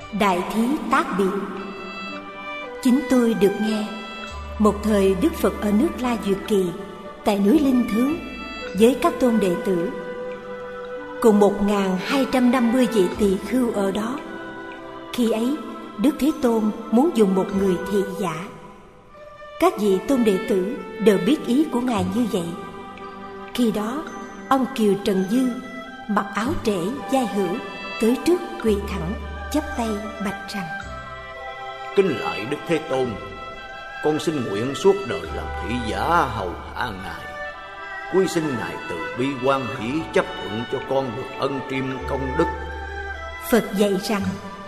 Đại thí tác biệt. Chính tôi được nghe một thời Đức Phật ở nước La Duyệt Kỳ, tại núi Linh Thướng, với các tôn đệ tử cùng 1250 vị tỳ khưu ở đó. Khi ấy Đức Thế Tôn muốn dùng một người thị giả. Các vị tôn đệ tử đều biết ý của Ngài như vậy. Khi đó ông Kiều Trần Dư mặc áo trễ vai hữu tới trước quỳ thẳng, chắp tay bạch rằng: Kính lạy Đức Thế Tôn, con xin nguyện suốt đời làm thị giả hầu hạ Ngài. Quý xin Ngài từ bi hoan hỷ chấp thuận cho con được ân triêm công đức. Phật dạy rằng: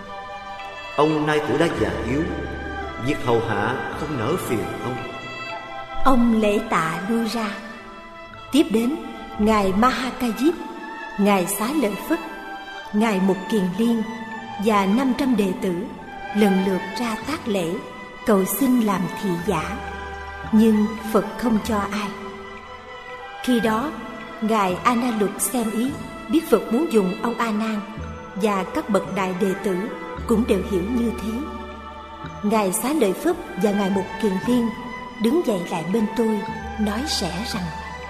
Ông nay tuổi đã già yếu, việc hầu hạ không nỡ phiền ông. Ông lễ tạ lui ra. Tiếp đến Ngài Mahakajip, Ngài Xá Lợi Phất, Ngài Mục Kiền Liên và 500 đệ tử lần lượt ra tác lễ cầu xin làm thị giả, nhưng Phật không cho ai. Khi đó Ngài A Na Luật xem ý, biết Phật muốn dùng ông A Nan, và các bậc đại đệ tử cũng đều hiểu như thế. Ngài Xá Lợi Phất và Ngài Mục Kiền Liên đứng dậy lại bên tôi, nói sẻ rằng: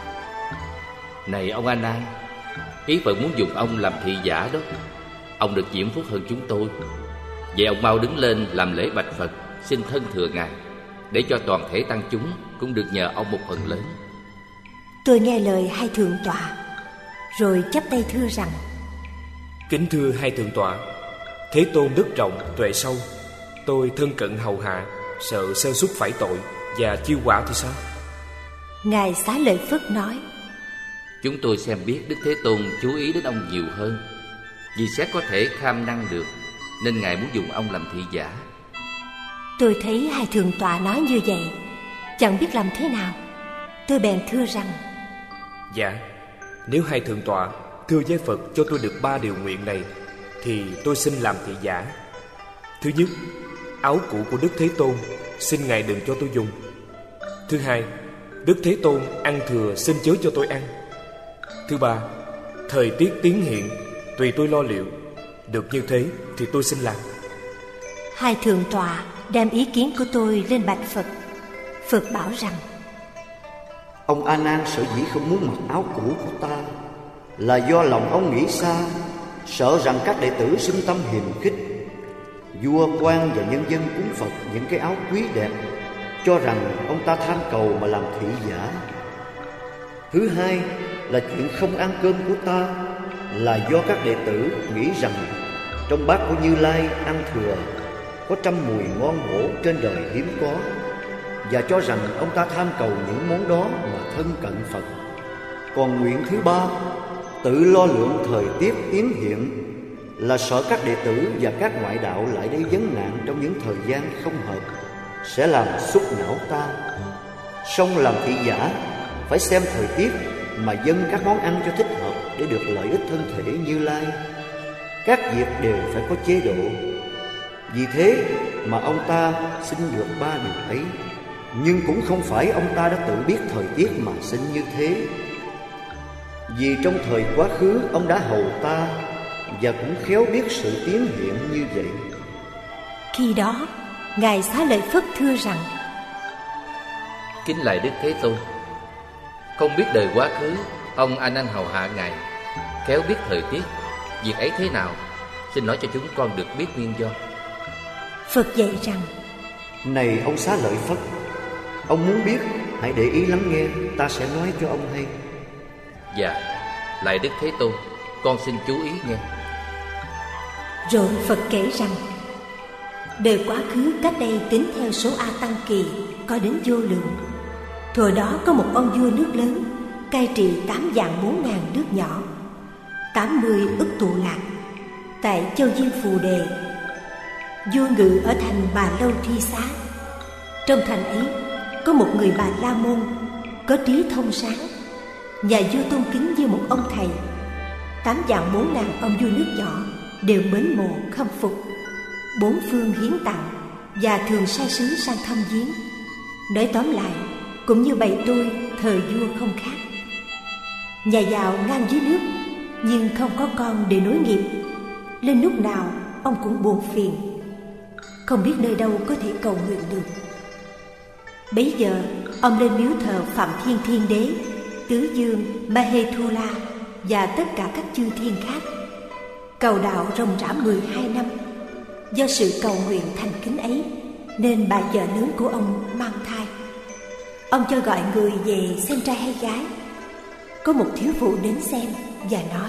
Này ông A Nan, ý Phật muốn dùng ông làm thị giả đó. Ông được diễm phúc hơn chúng tôi. Vậy ông mau đứng lên làm lễ bạch Phật, xin thân thừa Ngài, để cho toàn thể tăng chúng cũng được nhờ ông một phần lớn. Tôi nghe lời hai thượng tọa, rồi chắp tay thưa rằng: Kính thưa hai thượng tọa, Thế Tôn đức rộng tuệ sâu, tôi thân cận hầu hạ, sợ sơ suất phải tội và chiêu quả thì sao? Ngài Xá Lợi Phất nói: Chúng tôi xem biết Đức Thế Tôn chú ý đến ông nhiều hơn, vì sẽ có thể kham năng được, nên Ngài muốn dùng ông làm thị giả. Tôi thấy hai thượng tọa nói như vậy, chẳng biết làm thế nào. Tôi bèn thưa rằng: Dạ, nếu hai thượng tọa thưa với Phật cho tôi được 3 điều nguyện này, thì tôi xin làm thị giả. Thứ nhất, áo cũ của Đức Thế Tôn xin Ngài đừng cho tôi dùng. Thứ hai, Đức Thế Tôn ăn thừa xin chớ cho tôi ăn. Thứ ba, thời tiết tiến hiện tùy tôi lo liệu. Được như thế thì tôi xin làm. Hai thượng tọa đem ý kiến của tôi lên bạch Phật. Phật bảo rằng: Ông A Nan sở dĩ không muốn mặc áo cũ của ta là do lòng ông nghĩ xa, sợ rằng các đệ tử xưng tâm hiềm khích. Vua quan và nhân dân cúng Phật những cái áo quý đẹp, cho rằng ông ta tham cầu mà làm thị giả. Thứ hai là chuyện không ăn cơm của ta là do các đệ tử nghĩ rằng trong bát của Như Lai ăn thừa có trăm mùi ngon bổ trên đời hiếm có, và cho rằng ông ta tham cầu những món đó mà thân cận Phật. Còn nguyện thứ ba, tự lo lượng thời tiết tiến hiện, là sợ các đệ tử và các ngoại đạo lại đây vấn nạn trong những thời gian không hợp, sẽ làm xúc não ta. Song làm thị giả phải xem thời tiết mà dâng các món ăn cho thích hợp để được lợi ích thân thể Như Lai. Các việc đều phải có chế độ. Vì thế mà ông ta xin được 3 điều ấy. Nhưng cũng không phải ông ta đã tự biết thời tiết mà xin như thế, vì trong thời quá khứ ông đã hầu ta, và cũng khéo biết sự tiến hiện như vậy. Khi đó Ngài Xá Lợi Phất thưa rằng: Kính lạy Đức Thế Tôn, không biết đời quá khứ ông A Nan hầu hạ Ngài, khéo biết thời tiết, việc ấy thế nào, xin nói cho chúng con được biết nguyên do. Phật dạy rằng: Này ông Xá Lợi Phất, ông muốn biết, hãy để ý lắng nghe, ta sẽ nói cho ông hay. Dạ, lạy Đức Thế Tôn, con xin chú ý nghe. Rồi Phật kể rằng: đời quá khứ cách đây tính theo số A Tăng Kỳ có đến vô lượng. Thuở đó có một ông vua nước lớn cai trị 8.400.000 nước nhỏ, 80 ức tụ lạc tại châu Diêm Phù Đề. Vua ngự ở thành Bà Lâu Thi Xá. Trong thành ấy có một người Bà La Môn có trí thông sáng. Nhà vua tôn kính như một ông thầy. 8.400.000 ông vua nước nhỏ đều mến mộ khâm phục, 4 phương hiến tặng và thường sai sứ sang thăm viếng. Nói tóm lại, cũng như bầy tôi thời vua không khác. Nhà giàu ngang dưới nước, nhưng không có con để nối nghiệp. Lên lúc nào ông cũng buồn phiền, không biết nơi đâu có thể cầu nguyện được. Bấy giờ ông lên miếu thờ Phạm Thiên Thiên Đế, Tứ Dương Mahethula và tất cả các chư thiên khác, cầu đạo ròng rã 12 năm. Do sự cầu nguyện thành kính ấy nên bà vợ lớn của ông mang thai. Ông cho gọi người về xem trai hay gái. Có một thiếu phụ đến xem và nói: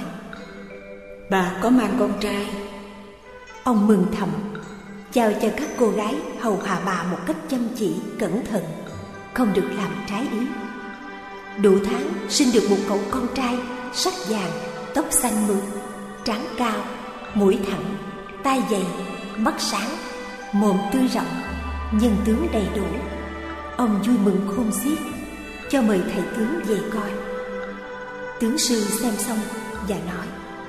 bà có mang con trai. Ông mừng thầm, chào cho các cô gái hầu hạ bà một cách chăm chỉ, cẩn thận, không được làm trái ý. Đủ tháng sinh được một cậu con trai, sắc vàng, tóc xanh mượt, trán cao, mũi thẳng, tai dày, mắt sáng, mồm tươi rộng, nhân tướng đầy đủ. Ông vui mừng khôn xiết, cho mời thầy tướng về coi. Tướng sư xem xong và nói: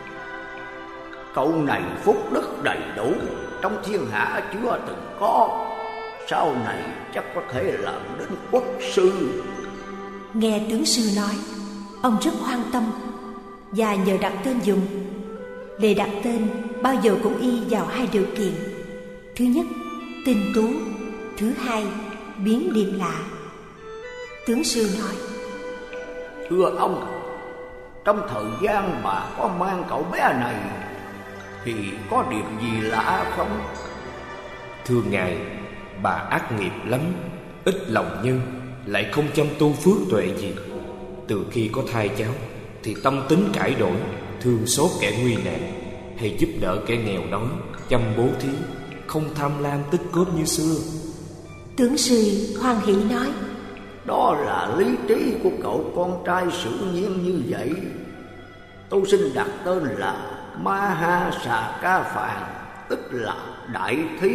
cậu này phúc đức đầy đủ, trong thiên hạ chưa từng có, sau này chắc có thể làm đến quốc sư. Nghe tướng sư nói, ông rất hoan tâm và nhờ đặt tên dùng. Lệ đặt tên bao giờ cũng y vào 2 điều kiện: thứ nhất, tinh tú; thứ hai, biến điềm lạ. Tướng sư nói: thưa ông, trong thời gian bà có mang cậu bé này thì có điểm gì lạ không? Thưa ngài, bà ác nghiệp lắm, ít lòng nhân, lại không chăm tu phước tuệ gì. Từ khi có thai cháu thì tâm tính cải đổi, thương xót kẻ nguy nạn, hay giúp đỡ kẻ nghèo đói, chăm bố thí, không tham lam tích cóp như xưa. Tướng sư hoan hỷ nói: đó là lý trí của cậu con trai sử nhiên như vậy. Tôi xin đặt tên là Mahasakaphan, tức là đại thí.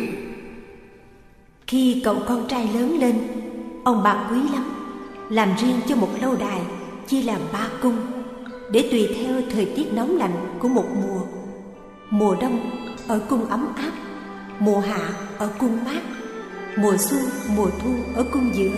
Khi cậu con trai lớn lên, ông bạc quý lắm, làm riêng cho một lâu đài, chia làm 3 cung, để tùy theo thời tiết nóng lạnh của một mùa. Mùa đông ở cung ấm áp, mùa hạ ở cung mát, mùa xuân, mùa thu ở cung giữa.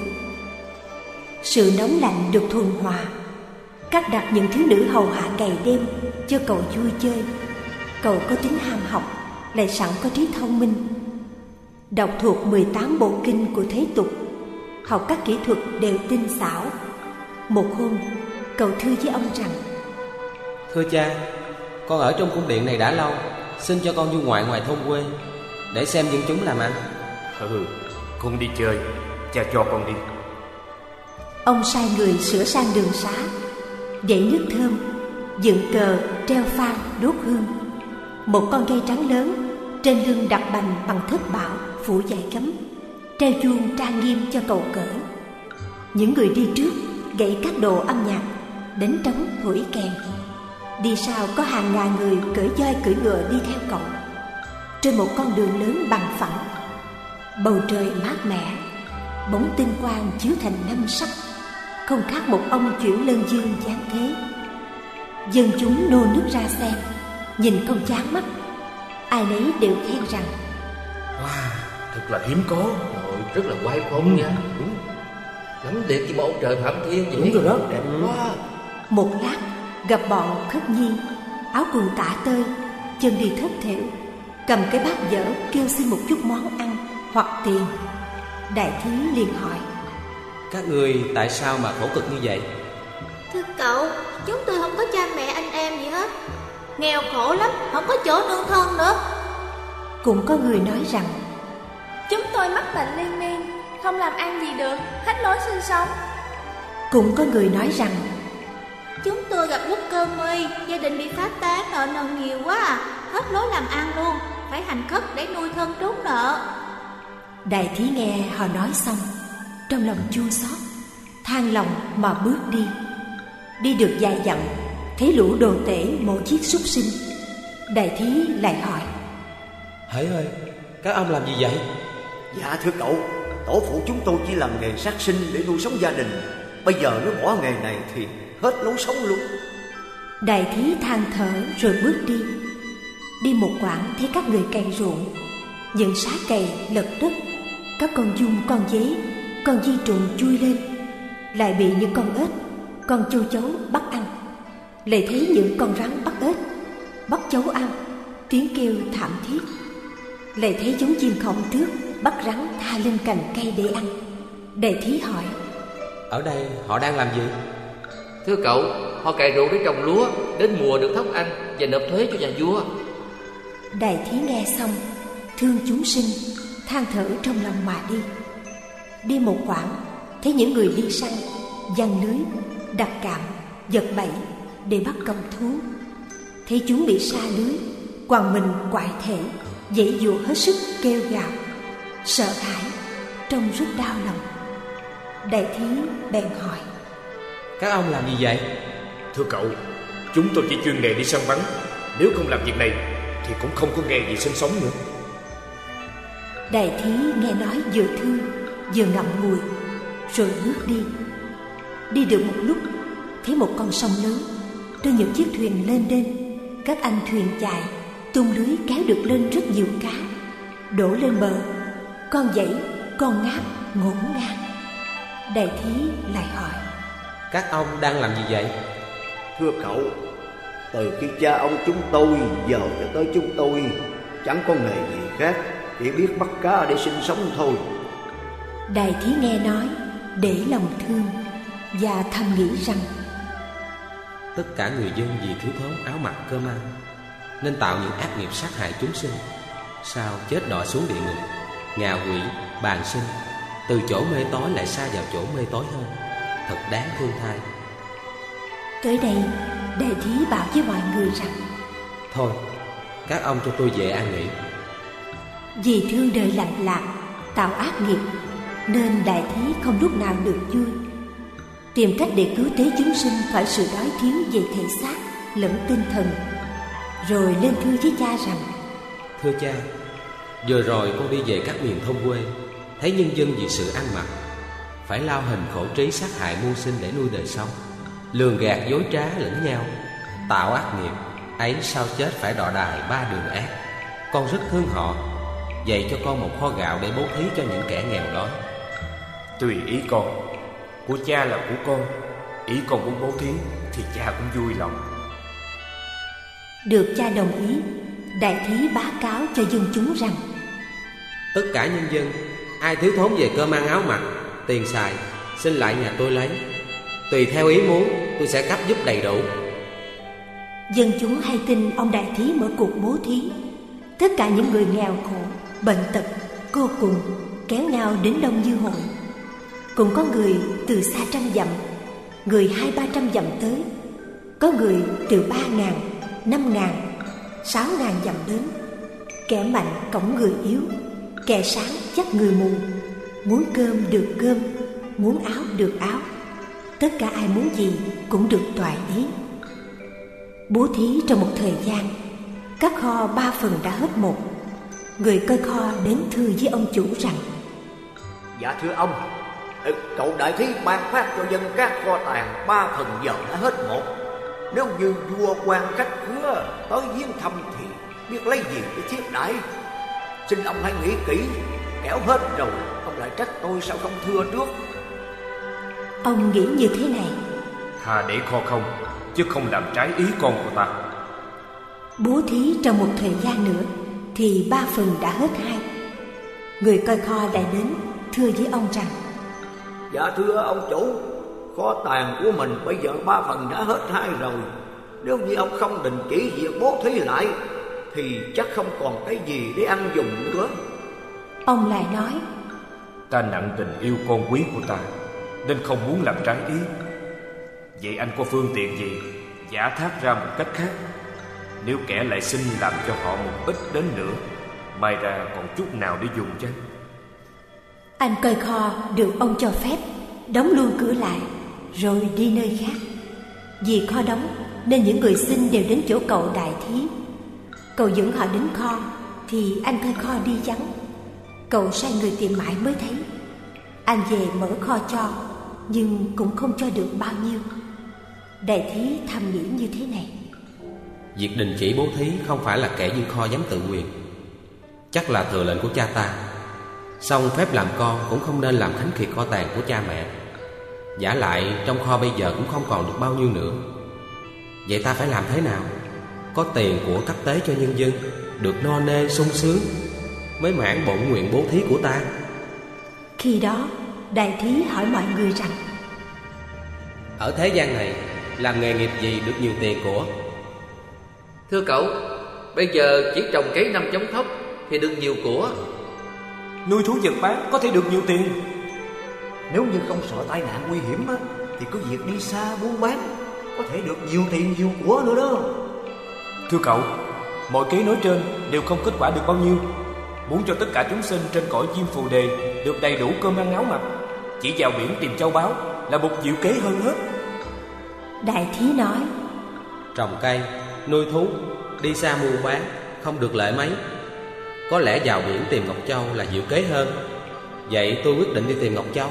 Sự nóng lạnh được thuần hòa, cắt đặt những thiếu nữ hầu hạ ngày đêm cho cậu vui chơi. Cậu có tính ham học, lại sẵn có trí thông minh, đọc thuộc 18 bộ kinh của thế tục, học các kỹ thuật đều tinh xảo. Một hôm, cậu thưa với ông rằng: thưa cha, con ở trong cung điện này đã lâu, xin cho con du ngoại ngoài thôn quê để xem dân chúng làm ăn. Con đi chơi, cha cho con đi. Ông sai người sửa sang đường xá, dậy nước thơm, dựng cờ, treo phan, đốt hương. Một con cây trắng lớn, trên lưng đặt bành bằng thất bảo phủ dải gấm, treo chuông trang nghiêm cho cầu cỡ. Những người đi trước gậy các đồ âm nhạc, đánh trống thổi kèn. Đi sau có hàng ngàn người cưỡi voi cưỡi ngựa đi theo cậu. Trên một con đường lớn bằng phẳng, bầu trời mát mẻ, bóng tinh quang chiếu thành 5 sắc, không khác một ông chuyển lân dương giáng thế. Dân chúng nô nức ra xem, nhìn không chán mắt. Ai nấy đều khen rằng: wow, thật là hiếm có. Rất là oai phong nha. Đúng, lắm đẹp như bầu trời Phạm Thiên vậy. Đúng rồi đó, đẹp quá. Một lát gặp bọn Khất Nhi, áo quần tả tơi, chân đi thất thểu, cầm cái bát dở kêu xin một chút món ăn hoặc tiền. Đại thí liền hỏi: các người tại sao mà khổ cực như vậy? Thưa cậu, chúng tôi không có cha mẹ anh em gì hết, nghèo khổ lắm, không có chỗ nương thân nữa. Cũng có người nói rằng: chúng tôi mắc bệnh liên miên, không làm ăn gì được, hết lối sinh sống. Cũng có người nói rằng: chúng tôi gặp lúc cơn nguy, gia đình bị phá tán, nợ nần nhiều quá à, hết lối làm ăn luôn, phải hành khất để nuôi thân trốn nợ. Đại thí nghe họ nói xong, trong lòng chua xót, than lòng mà bước đi. Đi được vài dặm, thấy lũ đồ tể mổ giết súc sinh. Đại thí lại hỏi: Hỡi ơi, các ông làm gì vậy? Dạ thưa cậu, tổ phụ chúng tôi chỉ làm nghề sát sinh để nuôi sống gia đình. Bây giờ nếu bỏ nghề này thì hết lối sống luôn. Đại thí than thở rồi bước đi. Đi một quãng thấy các người cày ruộng, những sá cày lật đất, các con giun, con dế, con di trùng chui lên, lại bị những con ếch, con châu chấu bắt ăn. Lại thấy những con rắn bắt ếch, bắt chấu ăn, tiếng kêu thảm thiết. lại thấy chúng chim khổng tước bắt rắn tha lên cành cây để ăn. Đại thí hỏi: Ở đây họ đang làm gì? Thưa cậu, họ cày ruộng để trồng lúa, đến mùa được thóc ăn và nộp thuế cho nhà vua. Đại thí nghe xong, thương chúng sinh, than thở trong lòng mà đi. Đi một quãng, thấy những người đi săn giăng lưới, đặt cạm, giật bẫy để bắt cầm thú. Thấy chúng bị sa lưới, quằn mình quại thể, giãy giụa hết sức kêu gào, sợ hãi, trông rất đau lòng. Đại thí bèn hỏi: Các ông làm gì vậy? Thưa cậu, chúng tôi chỉ chuyên nghề đi săn bắn. Nếu không làm việc này thì cũng không có nghề gì sinh sống nữa. Đại thí nghe nói vừa thương vừa ngậm ngùi, rồi bước đi. Đi được một lúc, thấy một con sông lớn, trên những chiếc thuyền lên đên. Các anh thuyền chài tung lưới kéo được lên rất nhiều cá, đổ lên bờ. Con dãy, con ngáp ngổn ngang. Đại thí lại hỏi: Các ông đang làm gì vậy? Thưa cậu, từ khi cha ông chúng tôi giờ cho tới chúng tôi chẳng có nghề gì khác, chỉ biết bắt cá để sinh sống thôi. Đại thí nghe nói để lòng thương và thầm nghĩ rằng tất cả người dân vì thiếu thốn áo mặc cơm ăn nên tạo những ác nghiệp sát hại chúng sinh, sao chết đọa xuống địa ngục, ngạ quỷ, bàn sinh, từ chỗ mê tối lại sa vào chỗ mê tối hơn, thật đáng thương thay. Tới đây, đại thí bảo với mọi người rằng: Thôi, các ông cho tôi về an nghỉ. Vì thương đời lạnh lạc, tạo ác nghiệp, nên đại thí không lúc nào được vui. Tìm cách để cứu tế chúng sinh khỏi sự đói thiếu về thể xác lẫn tinh thần. Rồi lên thư với cha rằng: Thưa cha, vừa rồi con đi về các miền thôn quê, thấy nhân dân vì sự ăn mặc phải lao hình khổ trí sát hại mưu sinh để nuôi đời sống, lường gạt dối trá lẫn nhau, tạo ác nghiệp ấy, sao chết phải đọa đài ba đường ác. Con rất thương họ, dạy cho con một kho gạo để bố thí cho những kẻ nghèo đói. Tùy ý con, của cha là của con, ý con muốn bố thí thì cha cũng vui lòng. Được cha đồng ý, đại thí bá cáo cho dân chúng rằng: Tất cả nhân dân, ai thiếu thốn về cơm ăn áo mặc, tiền xài, xin lại nhà tôi lấy. Tùy theo ý muốn, tôi sẽ cấp giúp đầy đủ. Dân chúng hay tin ông đại thí mở cuộc bố thí. Tất cả những người nghèo khổ, bệnh tật, cô cùng kéo nhau đến đông như hội. Cũng có người từ xa 100 dặm, người 200-300 dặm tới. Có người từ 3.000, 5.000, 6.000 dặm đến. Kẻ mạnh cõng người yếu, kẻ sáng dắt người mù. Muốn cơm được cơm, muốn áo được áo. Tất cả ai muốn gì cũng được toại ý. Bố thí trong một thời gian, các kho 3 phần đã hết một. Người coi kho đến thưa với ông chủ rằng: Dạ thưa ông, cậu đại thí ban phát cho dân các kho tàng 3 phần giờ đã hết một. Nếu như vua quan khách khứa tới viếng thăm thì biết lấy gì để tiếp đãi. Xin ông hãy nghĩ kỹ, kẻo hết rồi ông lại trách tôi sao không thưa trước. Ông nghĩ như thế này: Thà để kho không, chứ không làm trái ý con của ta. Bố thí trong một thời gian nữa thì 3 phần đã hết 2. Người coi kho lại đến thưa với ông rằng: Dạ thưa ông chủ, kho tàng của mình bây giờ 3 phần đã hết 2 rồi. Nếu như ông không đình chỉ việc bố thí lại thì chắc không còn cái gì để ăn dùng nữa. Ông lại nói: Ta nặng tình yêu con quý của ta nên không muốn làm trái ý. Vậy anh có phương tiện gì giả thác ra một cách khác? Nếu kẻ lại xin làm cho họ một ít đến nữa, may ra còn chút nào để dùng chăng? Anh coi kho được ông cho phép đóng luôn cửa lại rồi đi nơi khác. Vì kho đóng nên những người xin đều đến chỗ cậu đại thí. Cậu dẫn họ đến kho thì anh coi kho đi vắng. Cậu sai người tìm mãi mới thấy. Anh về mở kho cho, nhưng cũng không cho được bao nhiêu. Đại thí thầm nghĩ như thế này: Việc đình chỉ bố thí không phải là kẻ dư kho dám tự quyền, chắc là thừa lệnh của cha ta. Song phép làm con cũng không nên làm khánh kiệt kho tàng của cha mẹ. Vả lại trong kho bây giờ cũng không còn được bao nhiêu nữa. Vậy ta phải làm thế nào? Có tiền của cấp tế cho nhân dân, được no nê sung sướng, mới mãn bổn nguyện bố thí của ta. Khi đó đại thí hỏi mọi người rằng: Ở thế gian này làm nghề nghiệp gì được nhiều tiền của? Thưa cậu, bây giờ chỉ trồng cấy 5 giống thóc thì được nhiều của. Nuôi thú vật bán có thể được nhiều tiền. Nếu như không sợ tai nạn nguy hiểm á, thì cứ việc đi xa buôn bán, có thể được nhiều tiền nhiều của nữa đó. Thưa cậu, mọi kế nói trên đều không kết quả được bao nhiêu. Muốn cho tất cả chúng sinh trên cõi Diêm Phù Đề được đầy đủ cơm ăn áo mặc, chỉ vào biển tìm châu báu là một diệu kế hơn hết. Đại thí nói: Trồng cây, nuôi thú, đi xa mua bán không được lợi mấy. Có lẽ vào biển tìm Ngọc Châu là diệu kế hơn. Vậy tôi quyết định đi tìm Ngọc Châu.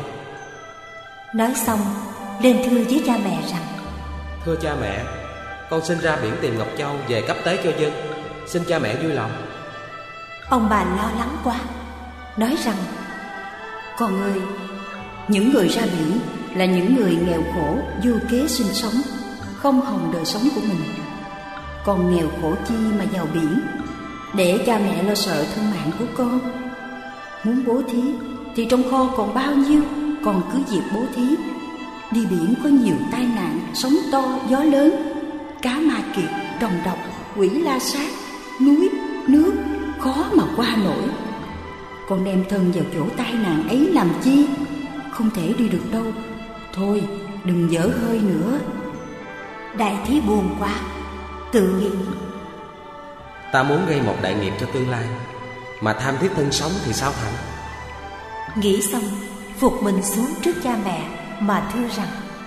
Nói xong lên thưa với cha mẹ rằng: Thưa cha mẹ, con xin ra biển tìm Ngọc Châu về cấp tế cho dân. Xin cha mẹ vui lòng. Ông bà lo lắng quá, nói rằng: Con ơi, những người ra biển là những người nghèo khổ vô kế sinh sống, không hòng đời sống của mình. Con nghèo khổ chi mà vào biển, để cha mẹ lo sợ thân mạng của con. Muốn bố thí thì trong kho còn bao nhiêu, con cứ việc bố thí. Đi biển có nhiều tai nạn, sóng to, gió lớn, cá ma kiệt, rồng độc, quỷ la sát, núi, nước, khó mà qua nổi. Con đem thân vào chỗ tai nạn ấy làm chi? Không thể đi được đâu. Thôi, đừng dở hơi nữa. Đại thí buồn quá, tự nghĩ: Ta muốn gây một đại nghiệp cho tương lai, mà tham thiết thân sống thì sao thành? Nghĩ xong phục mình xuống trước cha mẹ mà thưa rằng: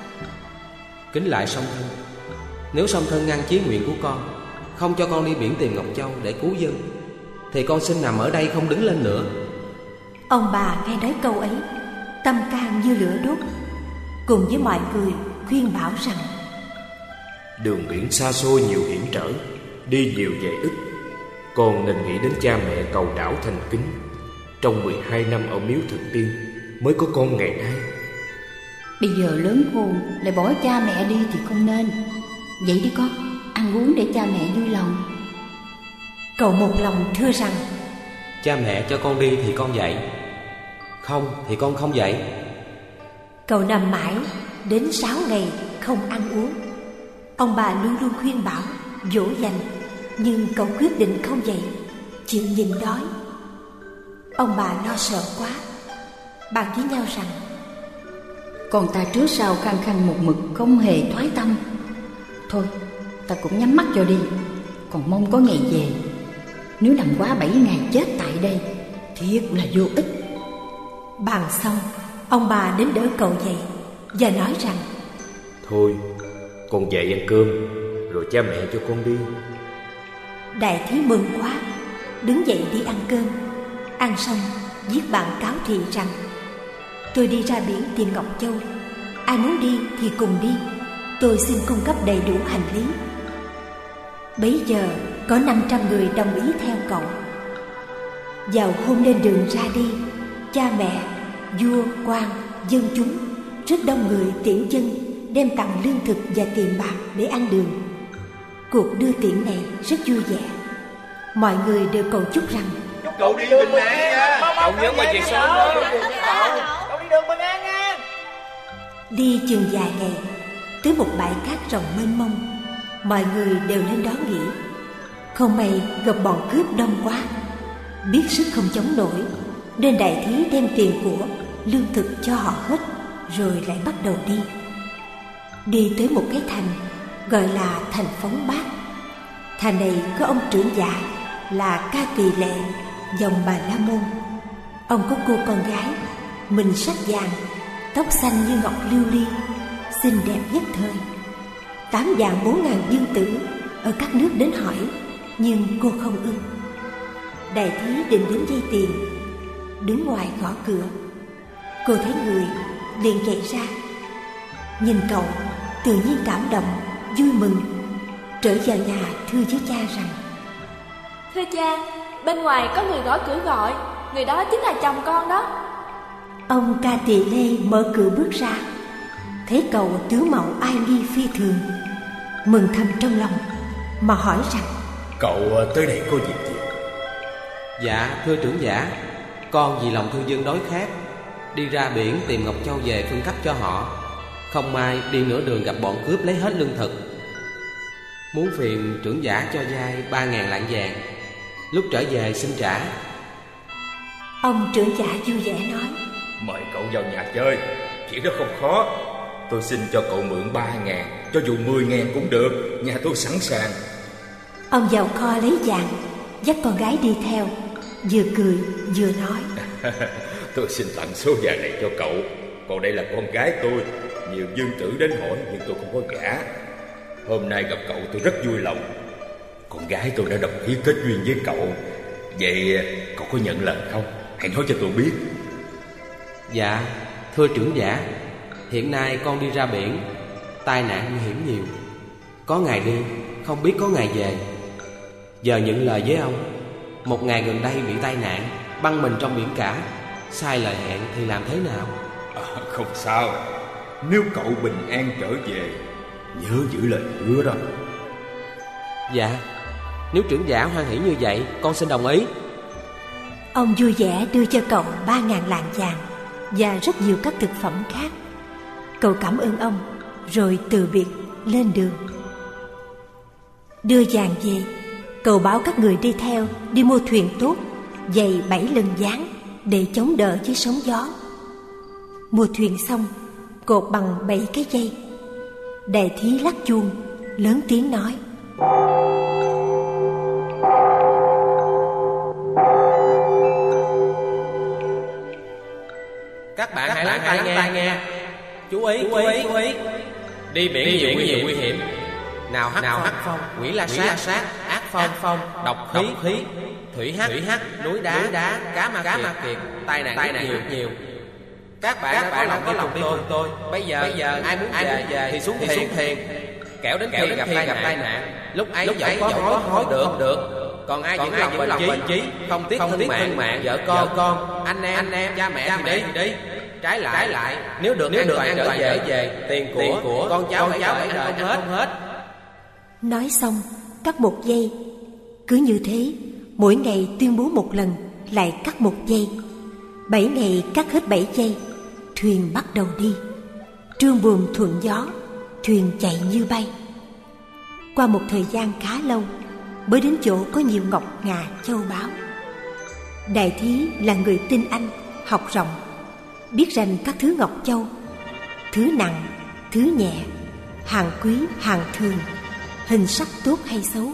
Kính lại song thân, nếu song thân ngăn chí nguyện của con, không cho con đi biển tìm Ngọc Châu để cứu dân, thì con xin nằm ở đây không đứng lên nữa. Ông bà nghe nói câu ấy, tâm can như lửa đốt, cùng với mọi người khuyên bảo rằng: Đường biển xa xôi nhiều hiểm trở, đi nhiều về ít. Con nên nghĩ đến cha mẹ cầu đảo thành kính. Trong 12 năm ở miếu Thực Tiên mới có con ngày nay. Bây giờ lớn khôn lại bỏ cha mẹ đi thì không nên. Vậy đi con, ăn uống để cha mẹ vui lòng. Cậu một lòng thưa rằng: Cha mẹ cho con đi thì con dậy, không thì con không dậy. Cậu nằm mãi đến 6 ngày không ăn uống. Ông bà luôn luôn khuyên bảo, dỗ dành, nhưng cậu quyết định không dậy, chịu nhịn đói. Ông bà lo sợ quá, bàn với nhau rằng: Con ta trước sau khăng khăng một mực, không hề thoái tâm. Thôi, ta cũng nhắm mắt cho đi, còn mong có ngày về. Nếu nằm quá 7 ngày chết tại đây, thiệt là vô ích. Bàn xong, ông bà đến đỡ cậu dậy và nói rằng: Thôi, con dậy ăn cơm, rồi cha mẹ cho con đi. Đại thí mừng quá, đứng dậy đi ăn cơm. Ăn xong, viết bản cáo thị rằng: Tôi đi ra biển tìm Ngọc Châu, ai muốn đi thì cùng đi, tôi xin cung cấp đầy đủ hành lý. Bấy giờ có 500 người đồng ý theo cậu. Vào hôm lên đường ra đi, cha mẹ, vua, quan, dân chúng, rất đông người tiễn dân, đem tặng lương thực và tiền bạc để ăn đường. Cuộc đưa tiễn này rất vui vẻ. Mọi người đều cầu chúc rằng: Chúc cậu đi bình an nha. Cậu nhớ mà về sớm đó. Cậu đi đường bình an nha. Đi chừng vài ngày, tới một bãi cát rộng mênh mông. Mọi người đều lên đó nghỉ. Không may gặp bọn cướp đông quá, biết sức không chống nổi, nên đại thí đem tiền của, lương thực cho họ hết, rồi lại bắt đầu đi. Đi tới một cái thành gọi là thành Phóng Bát. Thành này có ông trưởng giả là Ca Tỳ Lệ, dòng Bà La Môn. Ông có cô con gái, mình sắc vàng, tóc xanh như ngọc lưu ly, xinh đẹp nhất thời. 8 vạn 4 ngàn dương tử ở các nước đến hỏi, nhưng cô không ưng. Đại thí định đến vay tiền, đứng ngoài gõ cửa. Cô thấy người liền chạy ra, nhìn cậu tự nhiên cảm động, vui mừng, trở vào nhà thưa với cha rằng: Thưa cha, bên ngoài có người gõ cửa gọi, người đó chính là chồng con đó. Ông Ca Tỳ Lê mở cửa bước ra, thấy cậu tướng mạo ai nghi phi thường, mừng thầm trong lòng, mà hỏi rằng: Cậu tới đây có việc gì? Dạ thưa trưởng giả, con vì lòng thương dân đói khát đi ra biển tìm Ngọc Châu về phân cấp cho họ. Không may đi nửa đường gặp bọn cướp lấy hết lương thực. Muốn phiền trưởng giả cho vay 3.000 lạng vàng, lúc trở về xin trả. Ông trưởng giả vui vẻ nói: Mời cậu vào nhà chơi, chuyện đó không khó. Tôi xin cho cậu mượn 3.000, cho dù 10.000 cũng được, nhà tôi sẵn sàng. Ông vào kho lấy vàng, dắt con gái đi theo, vừa cười vừa nói: Tôi xin tặng số vàng này cho cậu. Còn đây là con gái tôi. Nhiều dương tử đến hỏi nhưng tôi không có gả. Hôm nay gặp cậu tôi rất vui lòng. Con gái tôi đã đồng ý kết duyên với cậu. Vậy cậu có nhận lời không? Hãy nói cho tôi biết. Dạ thưa trưởng giả, hiện nay con đi ra biển, tai nạn nguy hiểm nhiều. Có ngày đi, không biết có ngày về. Giờ nhận lời với ông, một ngày gần đây bị tai nạn, băng mình trong biển cả. Sai lời hẹn thì làm thế nào? Không sao. Nếu cậu bình an trở về, nhớ giữ lời hứa đó. Dạ, nếu trưởng giả hoan hỷ như vậy, con xin đồng ý. Ông vui vẻ đưa cho cậu 3.000 lạng vàng và rất nhiều các thực phẩm khác. Cậu cảm ơn ông rồi từ biệt lên đường. Đưa vàng về, cậu bảo các người đi theo đi mua thuyền tốt, dày 7 lần ván để chống đỡ với sóng gió. Mua thuyền xong, cột bằng 7 cái dây. Đại thí lắc chuông, lớn tiếng nói: Các bạn hãy lắng tai nghe. Chú ý. Đi biển nhiều nguy hiểm. Nào hắc phong, quỷ la sát, ác phong, độc khí, thủy hắc, núi đá, cá ma kiệt, tai nạn nhiều. Các bạn đã có lòng tin tôi. Bây giờ ai muốn về thì xuống thuyền. Kẻo đến khi gặp tai nạn, lúc ấy dẫu có hối được. Còn ai giữ lòng bền chí, không tiếc thân mạng vợ con, anh em, cha mẹ thì đi. Trái lại, nếu được an toàn trở về, tiền của con cháu phải đời không hết. Nói xong, cắt một dây. Cứ như thế, mỗi ngày tuyên bố một lần, lại cắt một dây. 7 ngày cắt hết 7 dây, thuyền bắt đầu đi. Trương buồm thuận gió, thuyền chạy như bay. Qua một thời gian khá lâu, mới đến chỗ có nhiều ngọc ngà châu báu. Đại thí là người tinh anh, học rộng, biết rành các thứ ngọc châu, thứ nặng, thứ nhẹ, hàng quý, hàng thường, hình sắc tốt hay xấu,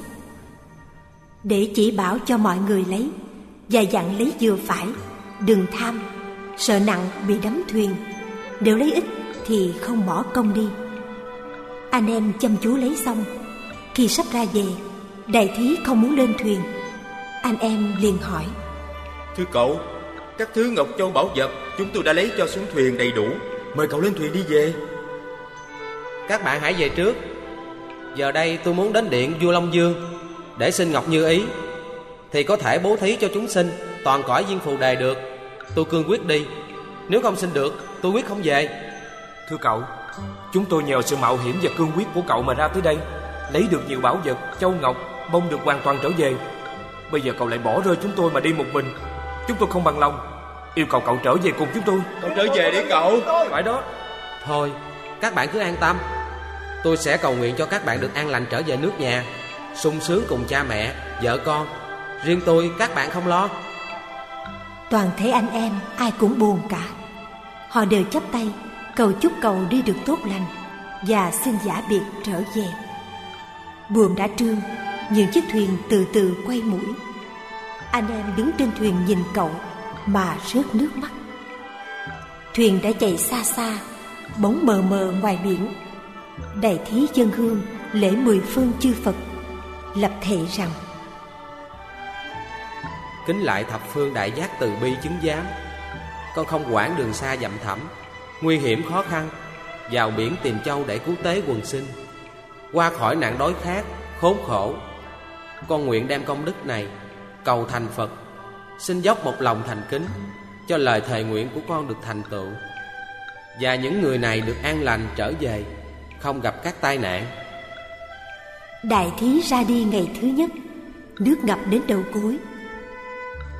để chỉ bảo cho mọi người lấy, và dặn lấy vừa phải, đừng tham, sợ nặng bị đắm thuyền, nếu lấy ít thì không bỏ công đi. Anh em chăm chú lấy xong, khi sắp ra về, đại thí không muốn lên thuyền. Anh em liền hỏi: Thưa cậu, các thứ ngọc châu bảo vật chúng tôi đã lấy cho xuống thuyền đầy đủ, mời cậu lên thuyền đi về. Các bạn hãy về trước. Giờ đây tôi muốn đến điện vua Long Dương để xin Ngọc Như Ý, thì có thể bố thí cho chúng sinh toàn cõi Viên Phù Đề được. Tôi cương quyết đi. Nếu không xin được, tôi quyết không về. Thưa cậu, chúng tôi nhờ sự mạo hiểm và cương quyết của cậu mà ra tới đây, lấy được nhiều bảo vật, châu ngọc, mong được hoàn toàn trở về. Bây giờ cậu lại bỏ rơi chúng tôi mà đi một mình. Chúng tôi không bằng lòng, yêu cầu cậu trở về cùng chúng tôi. Cậu trở về đi cậu. Phải đó. Thôi, các bạn cứ an tâm. Tôi sẽ cầu nguyện cho các bạn được an lành trở về nước nhà, sung sướng cùng cha mẹ, vợ con. Riêng tôi, các bạn không lo. Toàn thể anh em ai cũng buồn cả. Họ đều chắp tay cầu chúc cậu đi được tốt lành và xin giả biệt trở về. Buồm đã trương, những chiếc thuyền từ từ quay mũi. Anh em đứng trên thuyền nhìn cậu mà rớt nước mắt. Thuyền đã chạy xa xa, bóng mờ mờ ngoài biển. Đại thí dân hương lễ 10 phương chư Phật, lập thệ rằng: Kính lại thập phương đại giác từ bi chứng giám. Con không quản đường xa dặm thẳm, nguy hiểm khó khăn, vào biển tìm châu để cứu tế quần sinh. Qua khỏi nạn đói khát, khốn khổ, con nguyện đem công đức này cầu thành Phật. Xin dốc một lòng thành kính, cho lời thề nguyện của con được thành tựu, và những người này được an lành trở về, không gặp các tai nạn. Đại thí ra đi ngày thứ nhất, nước ngập đến đầu gối.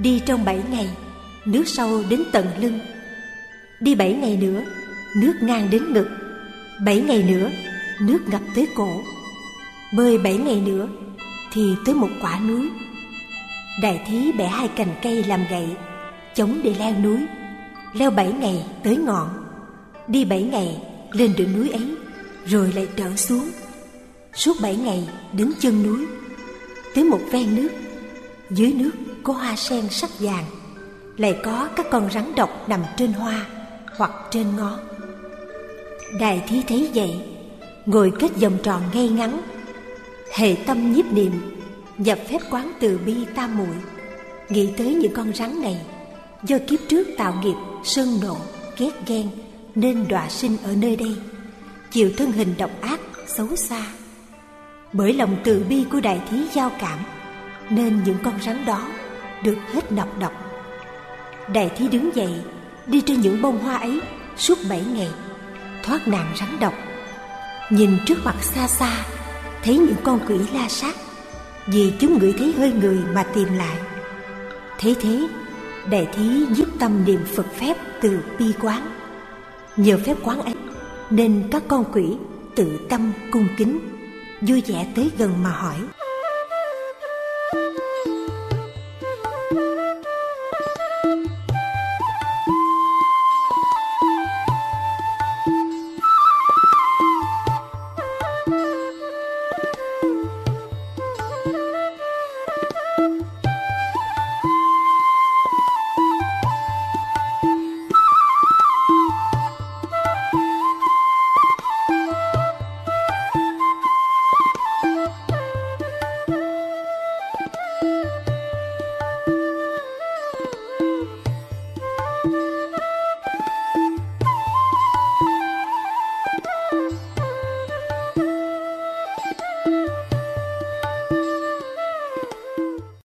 Đi trong 7 ngày, nước sâu đến tận lưng. Đi 7 ngày nữa, nước ngang đến ngực. 7 ngày nữa, nước ngập tới cổ. Bơi 7 ngày nữa thì tới một quả núi. Đại thí bẻ 2 cành cây làm gậy, chống để leo núi. Leo 7 ngày tới ngọn. Đi 7 ngày lên đỉnh núi ấy, rồi lại trở xuống. Suốt 7 ngày đến chân núi. Tới một ven nước, dưới nước có hoa sen sắc vàng, lại có các con rắn độc nằm trên hoa hoặc trên ngó. Đại thí thấy vậy, ngồi kết vòng tròn ngay ngắn, hệ tâm nhiếp niệm, nhập phép quán từ bi tam muội, nghĩ tới những con rắn này do kiếp trước tạo nghiệp sân nộ ghét ghen nên đọa sinh ở nơi đây, chịu thân hình độc ác xấu xa. Bởi lòng từ bi của đại thí giao cảm, nên những con rắn đó được hết nọc độc. Đại thí đứng dậy, đi trên những bông hoa ấy suốt 7 ngày, thoát nạn rắn độc. Nhìn trước mặt xa xa, thấy những con quỷ la sát, vì chúng ngửi thấy hơi người mà tìm lại. Thế thế, đại thí nhiếp tâm niệm Phật phép từ bi quán. Nhờ phép quán ấy nên các con quỷ tự tâm cung kính, vui vẻ tới gần mà hỏi: